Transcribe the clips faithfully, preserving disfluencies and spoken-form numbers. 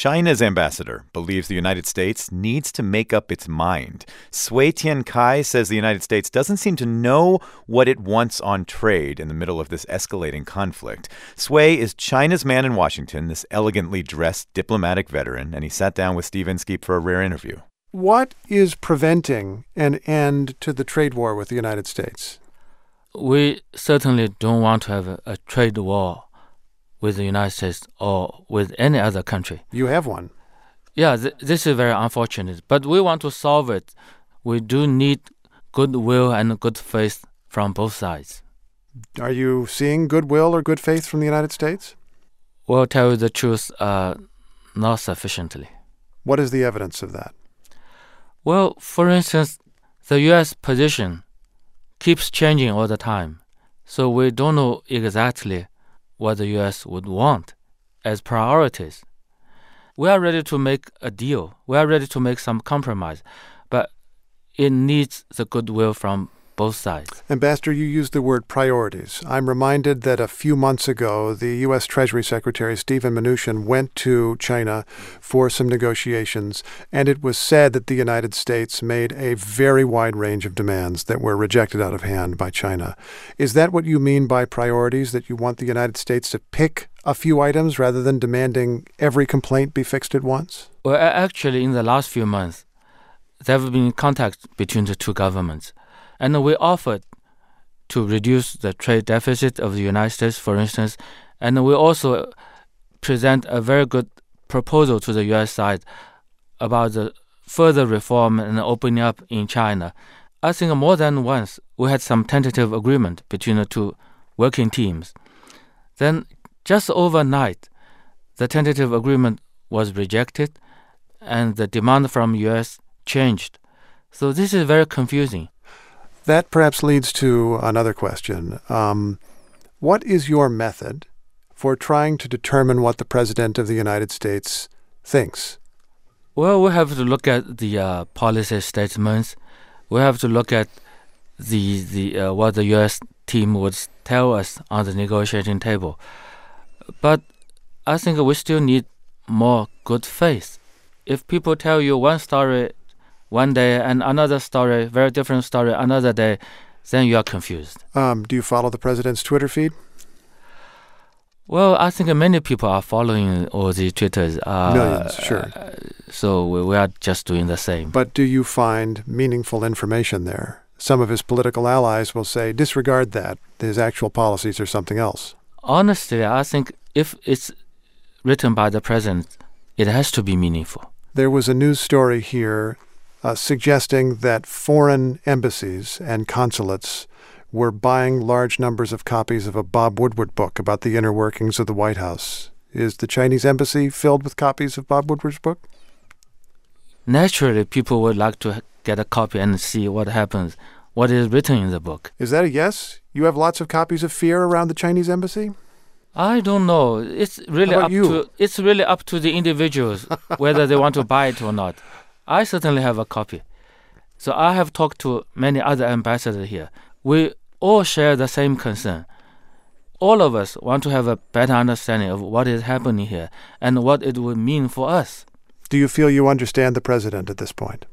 China's ambassador believes the United States needs to make up its mind. Cui Tiankai says the United States doesn't seem to know what it wants on trade in the middle of this escalating conflict. Cui is China's man in Washington, this elegantly dressed diplomatic veteran, and he sat down with Steve Inskeep for a rare interview. What is preventing an end to the trade war with the United States? We certainly don't want to have a, a trade war with the United States or with any other country. You have one. Yeah, th- this is very unfortunate, but we want to solve it. We do need goodwill and good faith from both sides. Are you seeing goodwill or good faith from the United States? Well, tell you the truth, uh, not sufficiently. What is the evidence of that? Well, for instance, the U S position keeps changing all the time, so we don't know exactly what the U S would want as priorities. We are ready to make a deal. We are ready to make some compromise, but it needs the goodwill from both sides. Ambassador, you used the word priorities. I'm reminded that a few months ago, the U S. Treasury Secretary Steven Mnuchin went to China for some negotiations, and it was said that the United States made a very wide range of demands that were rejected out of hand by China. Is that what you mean by priorities, that you want the United States to pick a few items rather than demanding every complaint be fixed at once? Well, actually, in the last few months, there have been contact between the two governments. And we offered to reduce the trade deficit of the United States, for instance, and we also present a very good proposal to the U S side about the further reform and opening up in China. I think more than once we had some tentative agreement between the two working teams. Then just overnight, the tentative agreement was rejected and the demand from U S changed. So this is very confusing. That perhaps leads to another question. Um, what is your method for trying to determine what the President of the United States thinks? Well, we have to look at the uh, policy statements. We have to look at the the uh, what the U S team would tell us on the negotiating table. But I think we still need more good faith. If people tell you one story one day and another story, very different story, another day, then you are confused. Um, do you follow the president's Twitter feed? Well, I think many people are following all these Twitters. Uh, Millions, sure. Uh, so we, we are just doing the same. But do you find meaningful information there? Some of his political allies will say, disregard that. His actual policies are something else. Honestly, I think if it's written by the president, it has to be meaningful. There was a news story here Uh, suggesting that foreign embassies and consulates were buying large numbers of copies of a Bob Woodward book about the inner workings of the White House. Is the Chinese embassy filled with copies of Bob Woodward's book? Naturally, people would like to get a copy and see what happens, what is written in the book. Is that a yes? You have lots of copies of Fear around the Chinese embassy? I don't know. It's really up you? to it's really up to the individuals whether they want to buy it or not. I certainly have a copy. So I have talked to many other ambassadors here. We all share the same concern. All of us want to have a better understanding of what is happening here and what it would mean for us. Do you feel you understand the president at this point?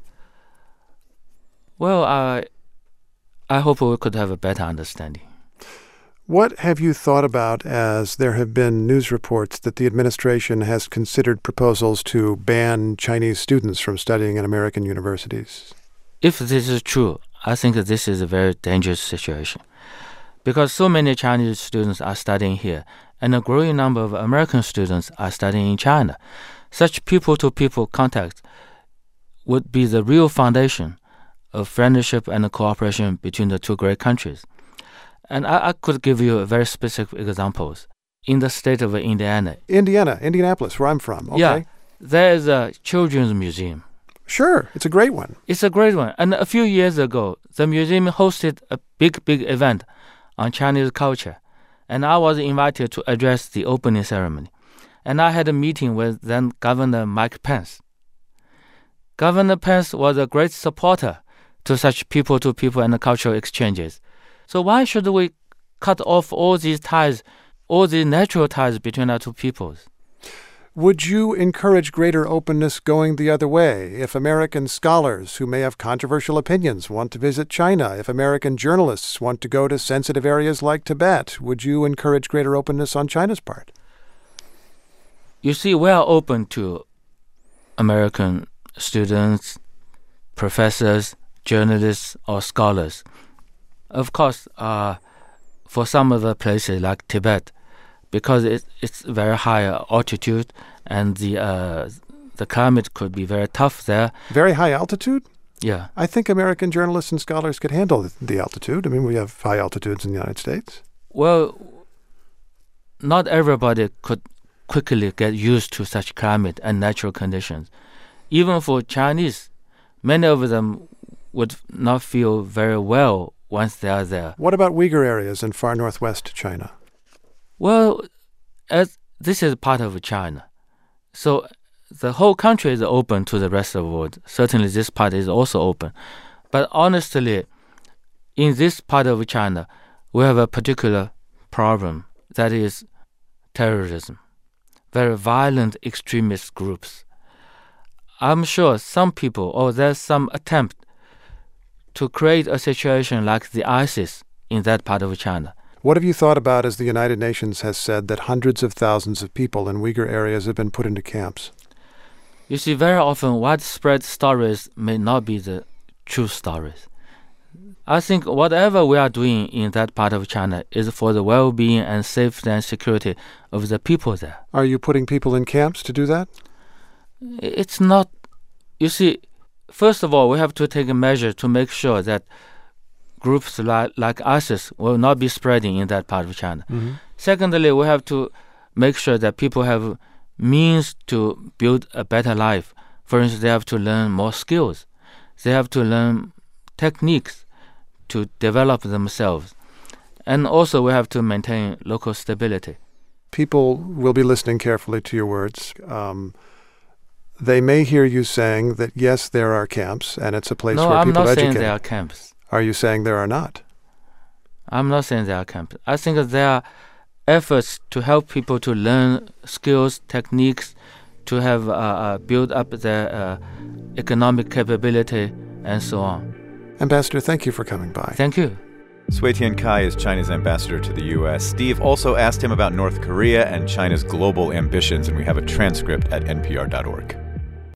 Well, I, I hope we could have a better understanding. What have you thought about as there have been news reports that the administration has considered proposals to ban Chinese students from studying in American universities? If this is true, I think that this is a very dangerous situation because so many Chinese students are studying here and a growing number of American students are studying in China. Such people-to-people contact would be the real foundation of friendship and cooperation between the two great countries. And I, I could give you very specific examples. In the state of Indiana. Indiana, Indianapolis, where I'm from. Okay. Yeah, there is a children's museum. Sure, it's a great one. It's a great one. And a few years ago, the museum hosted a big, big event on Chinese culture. And I was invited to address the opening ceremony. And I had a meeting with then Governor Mike Pence. Governor Pence was a great supporter to such people-to-people and cultural exchanges. So why should we cut off all these ties, all these natural ties between our two peoples? Would you encourage greater openness going the other way? If American scholars who may have controversial opinions want to visit China, if American journalists want to go to sensitive areas like Tibet, would you encourage greater openness on China's part? You see, we are open to American students, professors, journalists, or scholars. Of course, uh, for some of the places like Tibet, because it, it's very high altitude and the uh, the climate could be very tough there. Very high altitude? Yeah. I think American journalists and scholars could handle the, the altitude. I mean, we have high altitudes in the United States. Well, not everybody could quickly get used to such climate and natural conditions. Even for Chinese, many of them would not feel very well once they are there. What about Uyghur areas in far northwest China? Well, as this is part of China, so the whole country is open to the rest of the world. Certainly this part is also open. But honestly, in this part of China, we have a particular problem, that is terrorism, very violent extremist groups. I'm sure some people, or there's some attempt to create a situation like the ISIS in that part of China. What have you thought about as the United Nations has said that hundreds of thousands of people in Uyghur areas have been put into camps? You see, very often widespread stories may not be the true stories. I think whatever we are doing in that part of China is for the well-being and safety and security of the people there. Are you putting people in camps to do that? It's not. You see, first of all, we have to take a measure to make sure that groups like, like ISIS will not be spreading in that part of China. Mm-hmm. Secondly, we have to make sure that people have means to build a better life. For instance, they have to learn more skills. They have to learn techniques to develop themselves. And also we have to maintain local stability. People will be listening carefully to your words. Um, they may hear you saying that, yes, there are camps, and it's a place no, where I'm people not educate. saying there are camps. Are you saying there are not? I'm not saying there are camps. I think that there are efforts to help people to learn skills, techniques, to have uh, uh, build up their uh, economic capability, and so on. Ambassador, thank you for coming by. Thank you. Sui Tian-kai is China's ambassador to the U S. Steve also asked him about North Korea and China's global ambitions, and we have a transcript at N P R dot org.